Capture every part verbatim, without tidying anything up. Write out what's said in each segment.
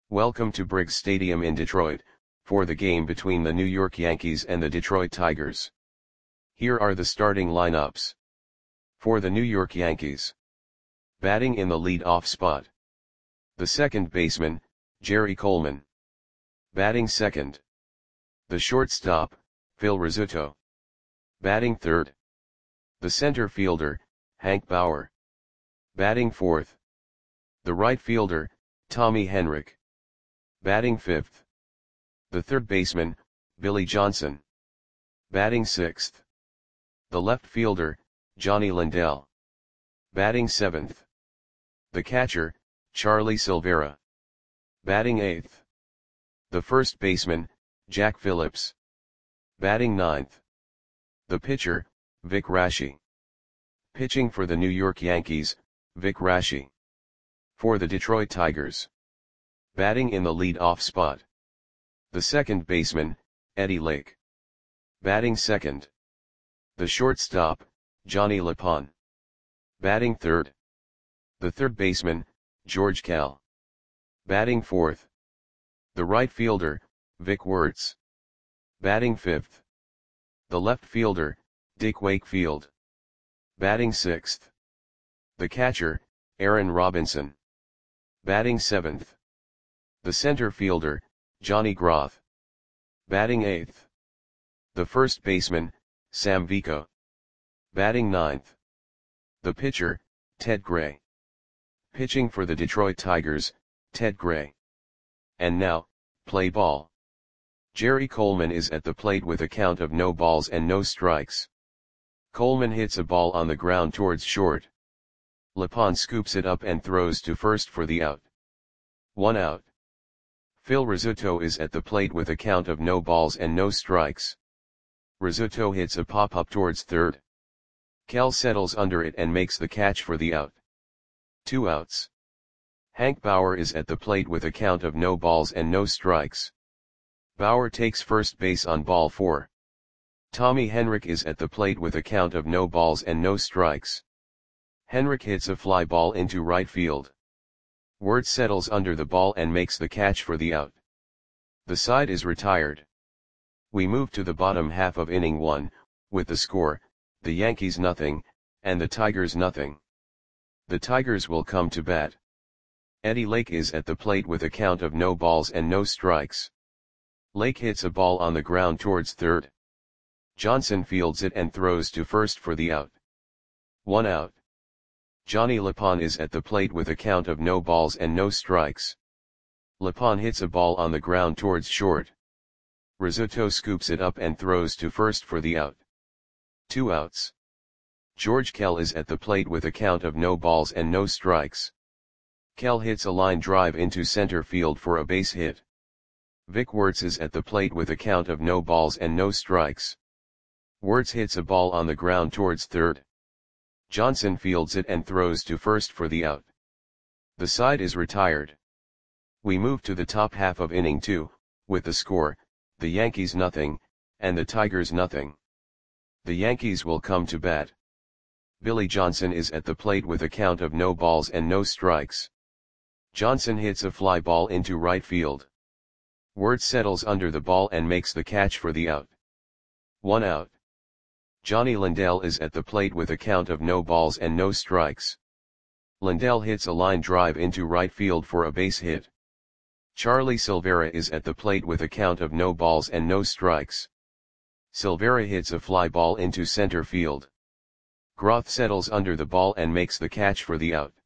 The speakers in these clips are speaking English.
Welcome to Briggs Stadium in Detroit, for the game between the New York Yankees and the Detroit Tigers. Here are the starting lineups. For the New York Yankees. Batting in the lead-off spot. The second baseman, Jerry Coleman. Batting second. The shortstop, Phil Rizzuto. Batting third. The center fielder, Hank Bauer. Batting fourth. The right fielder, Tommy Henrich. Batting fifth. The third baseman, Billy Johnson. Batting sixth. The left fielder, Johnny Lindell. Batting seventh. The catcher, Charlie Silvera. Batting eighth. The first baseman, Jack Phillips. Batting ninth. The pitcher, Vic Raschi. Pitching for the New York Yankees, Vic Raschi. For the Detroit Tigers. Batting in the lead-off spot. The second baseman, Eddie Lake. Batting second. The shortstop, Johnny LePon. Batting third. The third baseman, George Kell. Batting fourth. The right fielder, Vic Wertz. Batting fifth. The left fielder, Dick Wakefield. Batting sixth. The catcher, Aaron Robinson. Batting seventh. The center fielder, Johnny Groth. Batting eighth. The first baseman, Sam Vico. Batting ninth. The pitcher, Ted Gray. Pitching for the Detroit Tigers, Ted Gray. And now, play ball. Jerry Coleman is at the plate with a count of no balls and no strikes. Coleman hits a ball on the ground towards short. LePon scoops it up and throws to first for the out. One out. Phil Rizzuto is at the plate with a count of no balls and no strikes. Rizzuto hits a pop-up towards third. Kell settles under it and makes the catch for the out. Two outs. Hank Bauer is at the plate with a count of no balls and no strikes. Bauer takes first base on ball four. Tommy Henrich is at the plate with a count of no balls and no strikes. Henrich hits a fly ball into right field. Wertz settles under the ball and makes the catch for the out. The side is retired. We move to the bottom half of inning one, with the score, the Yankees nothing, and the Tigers nothing. The Tigers will come to bat. Eddie Lake is at the plate with a count of no balls and no strikes. Lake hits a ball on the ground towards third. Johnson fields it and throws to first for the out. One out. Johnny LePon is at the plate with a count of no balls and no strikes. LePon hits a ball on the ground towards short. Rizzuto scoops it up and throws to first for the out. Two outs. George Kell is at the plate with a count of no balls and no strikes. Kell hits a line drive into center field for a base hit. Vic Wertz is at the plate with a count of no balls and no strikes. Wertz hits a ball on the ground towards third. Johnson fields it and throws to first for the out. The side is retired. We move to the top half of inning two, with the score, the Yankees nothing, and the Tigers nothing. The Yankees will come to bat. Billy Johnson is at the plate with a count of no balls and no strikes. Johnson hits a fly ball into right field. Wertz settles under the ball and makes the catch for the out. One out. Johnny Lindell is at the plate with a count of no balls and no strikes. Lindell hits a line drive into right field for a base hit. Charlie Silvera is at the plate with a count of no balls and no strikes. Silvera hits a fly ball into center field. Groth settles under the ball and makes the catch for the out.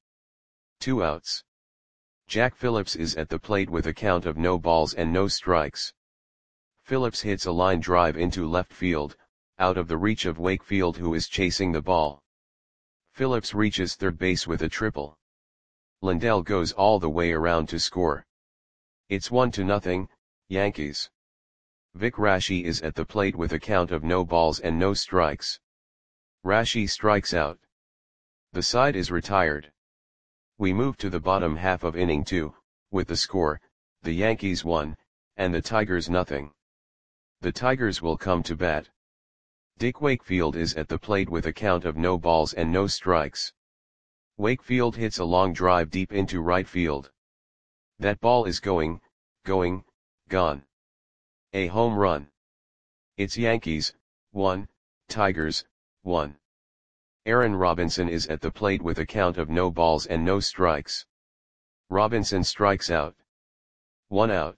Two outs. Jack Phillips is at the plate with a count of no balls and no strikes. Phillips hits a line drive into left field, out of the reach of Wakefield, who is chasing the ball. Phillips reaches third base with a triple. Lindell goes all the way around to score. It's one to nothing, Yankees. Vic Raschi is at the plate with a count of no balls and no strikes. Raschi strikes out. The side is retired. We move to the bottom half of inning two, with the score, the Yankees one, and the Tigers nothing. The Tigers will come to bat. Dick Wakefield is at the plate with a count of no balls and no strikes. Wakefield hits a long drive deep into right field. That ball is going, going, gone. A home run. It's Yankees, one, Tigers, one. Aaron Robinson is at the plate with a count of no balls and no strikes. Robinson strikes out. One out.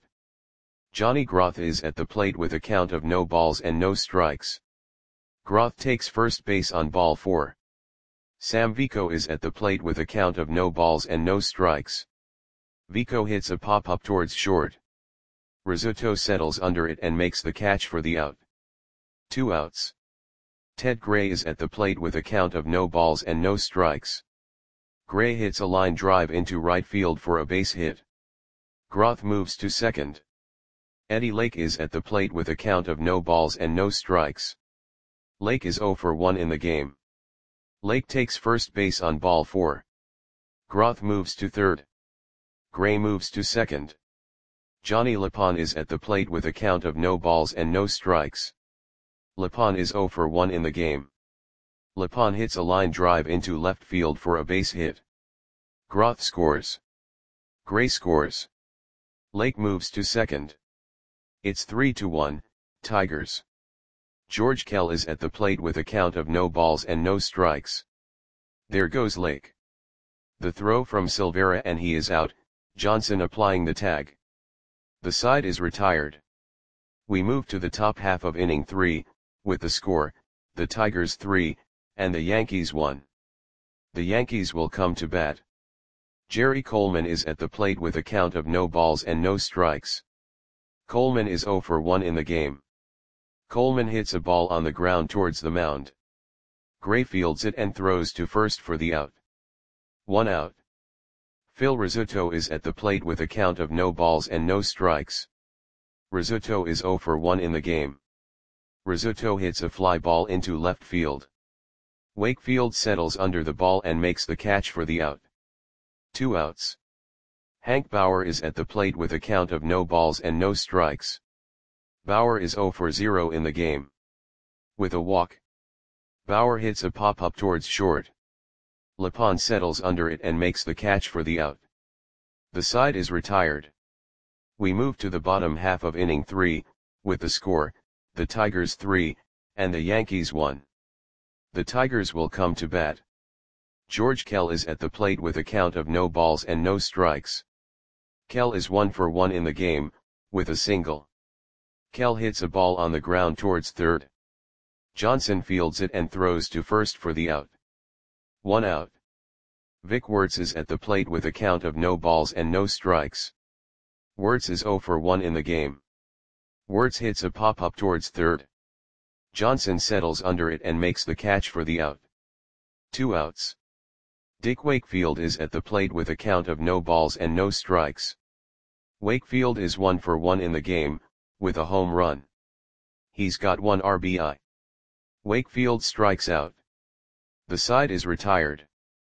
Johnny Groth is at the plate with a count of no balls and no strikes. Groth takes first base on ball four. Sam Vico is at the plate with a count of no balls and no strikes. Vico hits a pop-up towards short. Rizzuto settles under it and makes the catch for the out. Two outs. Ted Gray is at the plate with a count of no balls and no strikes. Gray hits a line drive into right field for a base hit. Groth moves to second. Eddie Lake is at the plate with a count of no balls and no strikes. Lake is oh for one in the game. Lake takes first base on ball four. Groth moves to third. Gray moves to second. Johnny Lapon is at the plate with a count of no balls and no strikes. Lapon is oh for one in the game. Lapon hits a line drive into left field for a base hit. Groth scores. Gray scores. Lake moves to second. It's three to one, Tigers. George Kell is at the plate with a count of no balls and no strikes. There goes Lake. The throw from Silvera and he is out, Johnson applying the tag. The side is retired. We move to the top half of inning three, with the score, the Tigers three, and the Yankees one. The Yankees will come to bat. Jerry Coleman is at the plate with a count of no balls and no strikes. Coleman is oh for one in the game. Coleman hits a ball on the ground towards the mound. Gray fields it and throws to first for the out. One out. Phil Rizzuto is at the plate with a count of no balls and no strikes. Rizzuto is oh for one in the game. Rizzuto hits a fly ball into left field. Wakefield settles under the ball and makes the catch for the out. Two outs. Hank Bauer is at the plate with a count of no balls and no strikes. Bauer is oh for zero in the game. With a walk. Bauer hits a pop-up towards short. Lapon settles under it and makes the catch for the out. The side is retired. We move to the bottom half of inning three, with the score, the Tigers three, and the Yankees one. The Tigers will come to bat. George Kell is at the plate with a count of no balls and no strikes. Kell is one for one in the game, with a single. Kell hits a ball on the ground towards third. Johnson fields it and throws to first for the out. One out. Vic Wertz is at the plate with a count of no balls and no strikes. Wertz is oh for one in the game. Wertz hits a pop-up towards third. Johnson settles under it and makes the catch for the out. Two outs. Dick Wakefield is at the plate with a count of no balls and no strikes. Wakefield is one for one in the game, with a home run. He's got one R B I. Wakefield strikes out. The side is retired.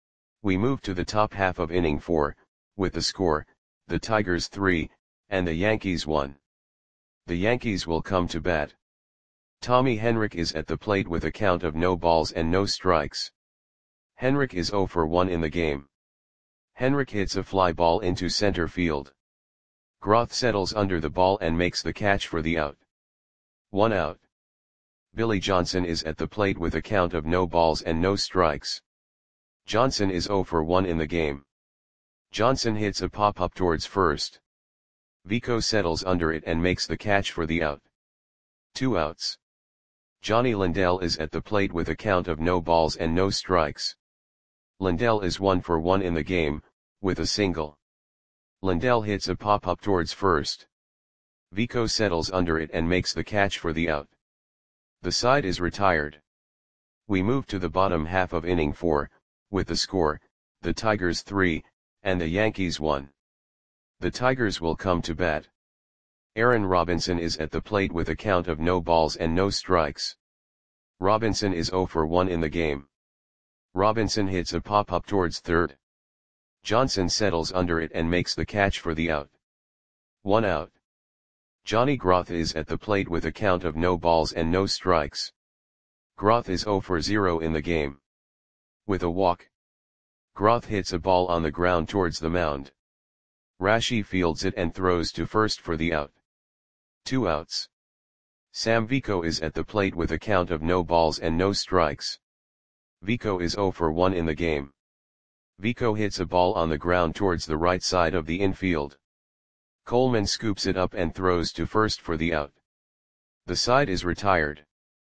We move to the top half of inning four, with the score, the Tigers three, and the Yankees one. The Yankees will come to bat. Tommy Henrich is at the plate with a count of no balls and no strikes. Henrich is oh for one in the game. Henrich hits a fly ball into center field. Groth settles under the ball and makes the catch for the out. One out. Billy Johnson is at the plate with a count of no balls and no strikes. Johnson is oh for one in the game. Johnson hits a pop-up towards first. Vico settles under it and makes the catch for the out. Two outs. Johnny Lindell is at the plate with a count of no balls and no strikes. Lindell is one for one in the game, with a single. Lindell hits a pop-up towards first. Vico settles under it and makes the catch for the out. The side is retired. We move to the bottom half of inning four, with the score, the Tigers three, and the Yankees one. The Tigers will come to bat. Aaron Robinson is at the plate with a count of no balls and no strikes. Robinson is oh for one in the game. Robinson hits a pop-up towards third. Johnson settles under it and makes the catch for the out. One out. Johnny Groth is at the plate with a count of no balls and no strikes. Groth is oh for zero in the game. With a walk. Groth hits a ball on the ground towards the mound. Rashi fields it and throws to first for the out. Two outs. Sam Vico is at the plate with a count of no balls and no strikes. Vico is zero for one in the game. Vico hits a ball on the ground towards the right side of the infield. Coleman scoops it up and throws to first for the out. The side is retired.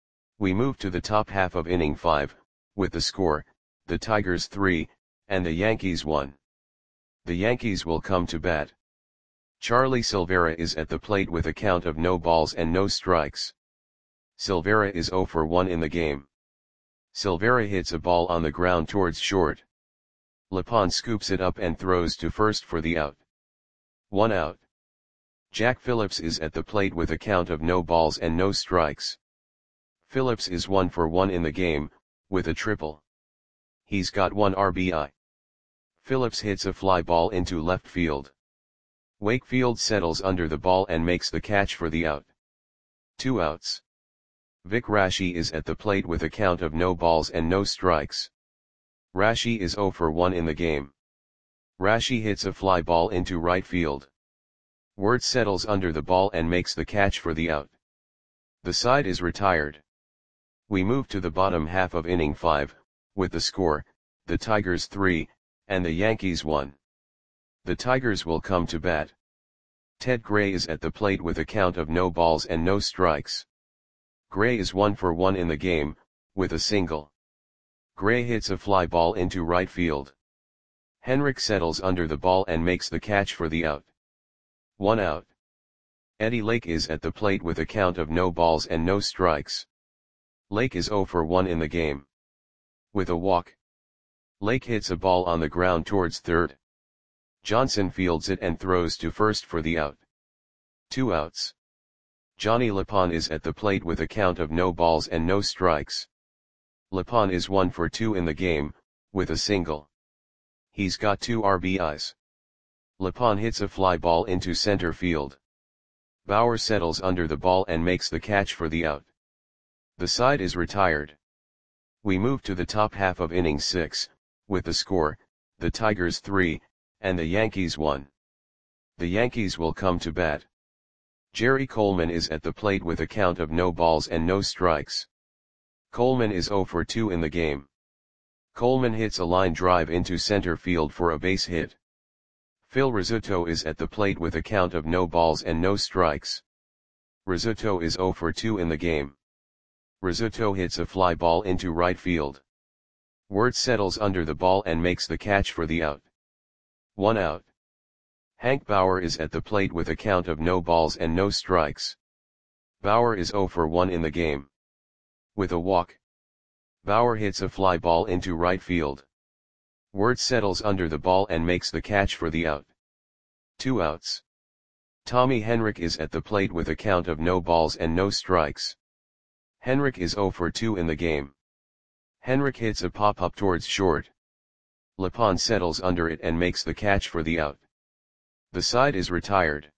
We move to the top half of inning five, with the score, the Tigers three, and the Yankees one. The Yankees will come to bat. Charlie Silvera is at the plate with a count of no balls and no strikes. Silvera is zero for one in the game. Silvera hits a ball on the ground towards short. Lepond scoops it up and throws to first for the out. One out. Jack Phillips is at the plate with a count of no balls and no strikes. Phillips is one for one in the game, with a triple. He's got one R B I. Phillips hits a fly ball into left field. Wakefield settles under the ball and makes the catch for the out. Two outs. Vic Rashi is at the plate with a count of no balls and no strikes. Rashi is zero for one in the game. Rashi hits a fly ball into right field. Wirtz settles under the ball and makes the catch for the out. The side is retired. We move to the bottom half of inning five, with the score, the Tigers three, and the Yankees one. The Tigers will come to bat. Ted Gray is at the plate with a count of no balls and no strikes. Gray is one for one in the game, with a single. Gray hits a fly ball into right field. Henrik settles under the ball and makes the catch for the out. One out. Eddie Lake is at the plate with a count of no balls and no strikes. Lake is zero for one in the game. With a walk. Lake hits a ball on the ground towards third. Johnson fields it and throws to first for the out. Two outs. Johnny Lepond is at the plate with a count of no balls and no strikes. Lepond is one for two in the game, with a single. He's got two R B Is. Lepond hits a fly ball into center field. Bauer settles under the ball and makes the catch for the out. The side is retired. We move to the top half of inning six, with the score, the Tigers three, and the Yankees one. The Yankees will come to bat. Jerry Coleman is at the plate with a count of no balls and no strikes. Coleman is zero for two in the game. Coleman hits a line drive into center field for a base hit. Phil Rizzuto is at the plate with a count of no balls and no strikes. Rizzuto is zero for two in the game. Rizzuto hits a fly ball into right field. Wirtz settles under the ball and makes the catch for the out. One out. Hank Bauer is at the plate with a count of no balls and no strikes. Bauer is zero for one in the game. With a walk. Bauer hits a fly ball into right field. Wirtz settles under the ball and makes the catch for the out. Two outs. Tommy Henrik is at the plate with a count of no balls and no strikes. Henrik is zero for two in the game. Henrik hits a pop-up towards short. Lepond settles under it and makes the catch for the out. The side is retired.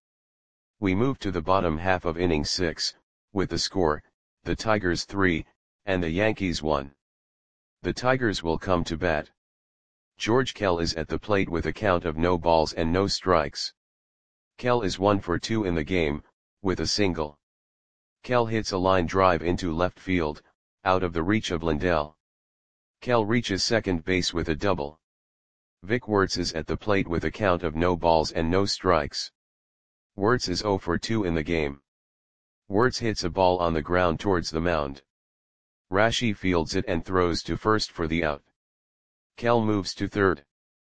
We move to the bottom half of inning six, with the score, the Tigers three, and the Yankees one. The Tigers will come to bat. George Kell is at the plate with a count of no balls and no strikes. Kell is one for two in the game, with a single. Kell hits a line drive into left field, out of the reach of Lindell. Kell reaches second base with a double. Vic Wirtz is at the plate with a count of no balls and no strikes. Wirtz is zero for two in the game. Wirtz hits a ball on the ground towards the mound. Rashi fields it and throws to first for the out. Kell moves to third.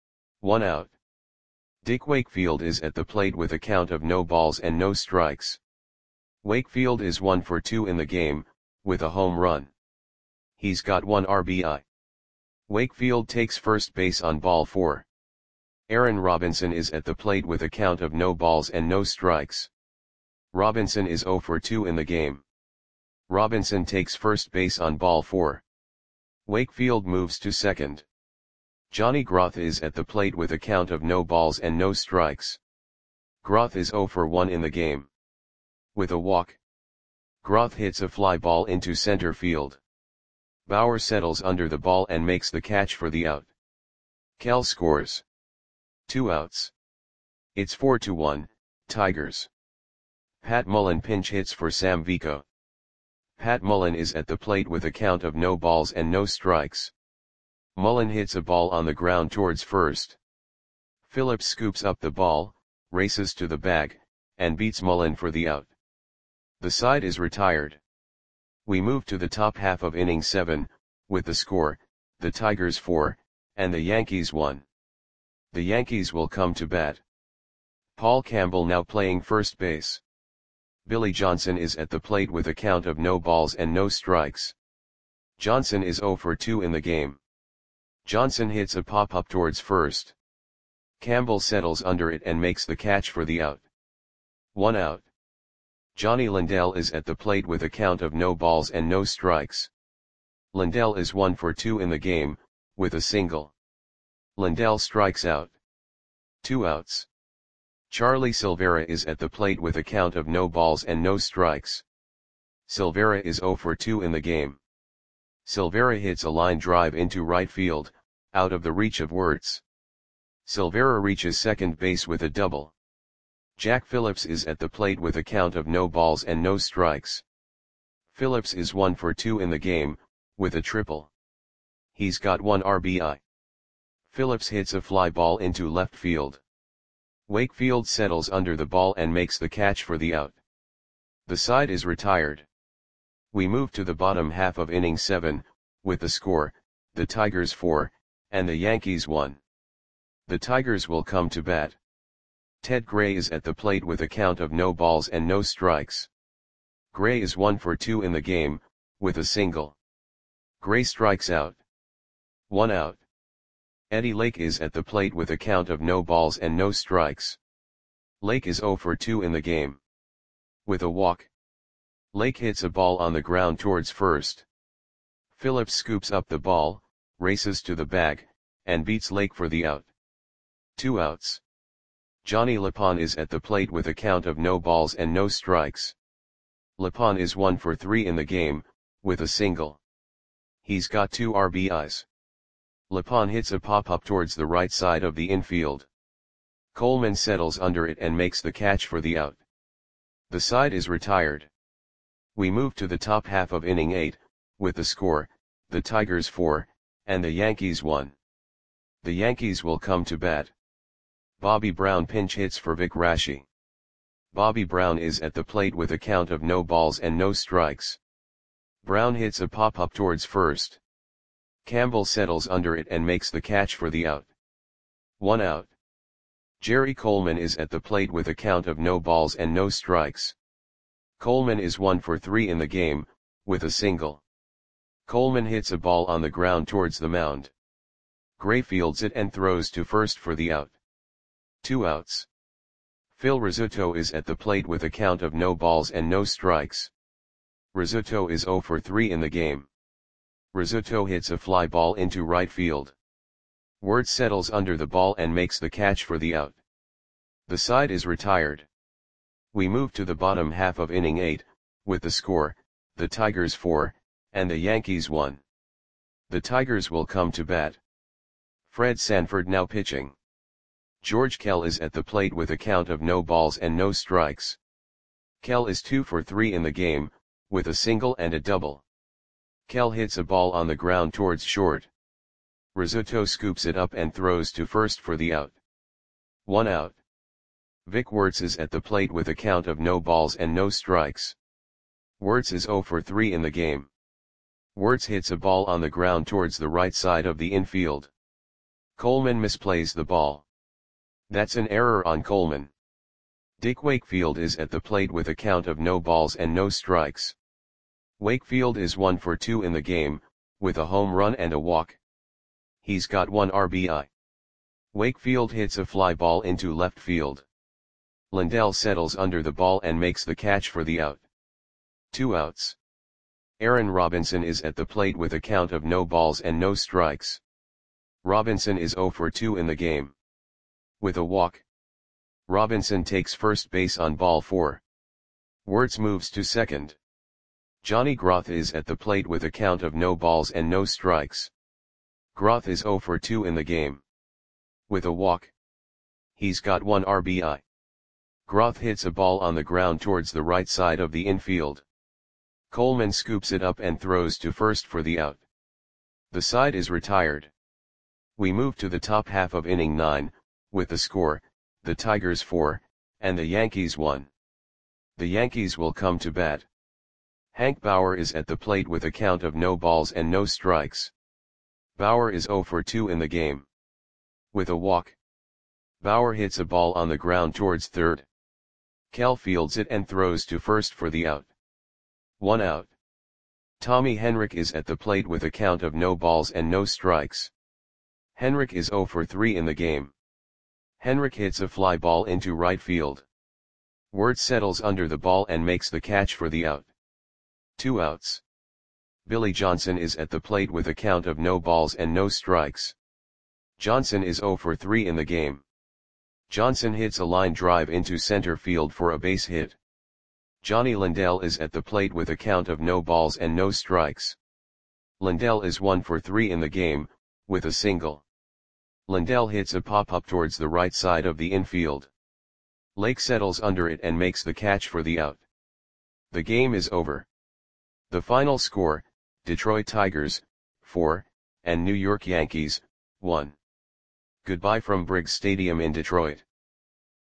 One out. Dick Wakefield is at the plate with a count of no balls and no strikes. Wakefield is one for two in the game, with a home run. He's got one R B I. Wakefield takes first base on ball four. Aaron Robinson is at the plate with a count of no balls and no strikes. Robinson is zero for two in the game. Robinson takes first base on ball four. Wakefield moves to second. Johnny Groth is at the plate with a count of no balls and no strikes. Groth is zero for one in the game. With a walk. Groth hits a fly ball into center field. Bauer settles under the ball and makes the catch for the out. Kell scores. Two outs. It's four to one, Tigers. Pat Mullen pinch hits for Sam Vico. Pat Mullen is at the plate with a count of no balls and no strikes. Mullen hits a ball on the ground towards first. Phillips scoops up the ball, races to the bag, and beats Mullen for the out. The side is retired. We move to the top half of inning seven, with the score, the Tigers four, and the Yankees one. The Yankees will come to bat. Paul Campbell now playing first base. Billy Johnson is at the plate with a count of no balls and no strikes. Johnson is oh for two in the game. Johnson hits a pop-up towards first. Campbell settles under it and makes the catch for the out. One out. Johnny Lindell is at the plate with a count of no balls and no strikes. Lindell is one for two in the game, with a single. Lindell strikes out. Two outs. Charlie Silvera is at the plate with a count of no balls and no strikes. Silvera is oh for two in the game. Silvera hits a line drive into right field, out of the reach of Wirtz. Silvera reaches second base with a double. Jack Phillips is at the plate with a count of no balls and no strikes. Phillips is one for two in the game, with a triple. He's got one R B I. Phillips hits a fly ball into left field. Wakefield settles under the ball and makes the catch for the out. The side is retired. We move to the bottom half of inning seven, with the score, the Tigers four, and the Yankees one. The Tigers will come to bat. Ted Gray is at the plate with a count of no balls and no strikes. Gray is one for two in the game, with a single. Gray strikes out. One out. Eddie Lake is at the plate with a count of no balls and no strikes. Lake is oh for two in the game. With a walk. Lake hits a ball on the ground towards first. Phillips scoops up the ball, races to the bag, and beats Lake for the out. Two outs. Johnny Lapon is at the plate with a count of no balls and no strikes. Lapon is one for three in the game, with a single. He's got two R B Is. Lapon hits a pop-up towards the right side of the infield. Coleman settles under it and makes the catch for the out. The side is retired. We move to the top half of inning eight, with the score, the Tigers four, and the Yankees one. The Yankees will come to bat. Bobby Brown pinch hits for Vic Raschi. Bobby Brown is at the plate with a count of no balls and no strikes. Brown hits a pop-up towards first. Campbell settles under it and makes the catch for the out. One out. Jerry Coleman is at the plate with a count of no balls and no strikes. Coleman is one for three in the game, with a single. Coleman hits a ball on the ground towards the mound. Gray fields it and throws to first for the out. Two outs. Phil Rizzuto is at the plate with a count of no balls and no strikes. Rizzuto is oh for three in the game. Rizzuto hits a fly ball into right field. Wirtz settles under the ball and makes the catch for the out. The side is retired. We move to the bottom half of inning eight, with the score, the Tigers four, and the Yankees one. The Tigers will come to bat. Fred Sanford now pitching. George Kell is at the plate with a count of no balls and no strikes. Kell is two for three in the game, with a single and a double. Kell hits a ball on the ground towards short. Rizzuto scoops it up and throws to first for the out. One out. Vic Wirtz is at the plate with a count of no balls and no strikes. Wirtz is oh for three in the game. Wirtz hits a ball on the ground towards the right side of the infield. Coleman misplays the ball. That's an error on Coleman. Dick Wakefield is at the plate with a count of no balls and no strikes. Wakefield is one for two in the game, with a home run and a walk. He's got one R B I. Wakefield hits a fly ball into left field. Lindell settles under the ball and makes the catch for the out. Two outs. Aaron Robinson is at the plate with a count of no balls and no strikes. Robinson is oh for two in the game. With a walk. Robinson takes first base on ball four. Wirtz moves to second. Johnny Groth is at the plate with a count of no balls and no strikes. Groth is oh for two in the game. With a walk. he's got one R B I. Groth hits a ball on the ground towards the right side of the infield. Coleman scoops it up and throws to first for the out. The side is retired. We move to the top half of inning nine, with the score, the Tigers four, and the Yankees one. The Yankees will come to bat. Hank Bauer is at the plate with a count of no balls and no strikes. Bauer is oh for two in the game. With a walk, Bauer hits a ball on the ground towards third. Cal fields it and throws to first for the out. One out. Tommy Henrich is at the plate with a count of no balls and no strikes. Henrich is oh for three in the game. Henrich hits a fly ball into right field. Wirtz settles under the ball and makes the catch for the out. Two outs. Billy Johnson is at the plate with a count of no balls and no strikes. Johnson is oh for three in the game. Johnson hits a line drive into center field for a base hit. Johnny Lindell is at the plate with a count of no balls and no strikes. Lindell is one for three in the game, with a single. Lindell hits a pop-up towards the right side of the infield. Lake settles under it and makes the catch for the out. The game is over. The final score, Detroit Tigers, four, and New York Yankees, one. Goodbye from Briggs Stadium in Detroit.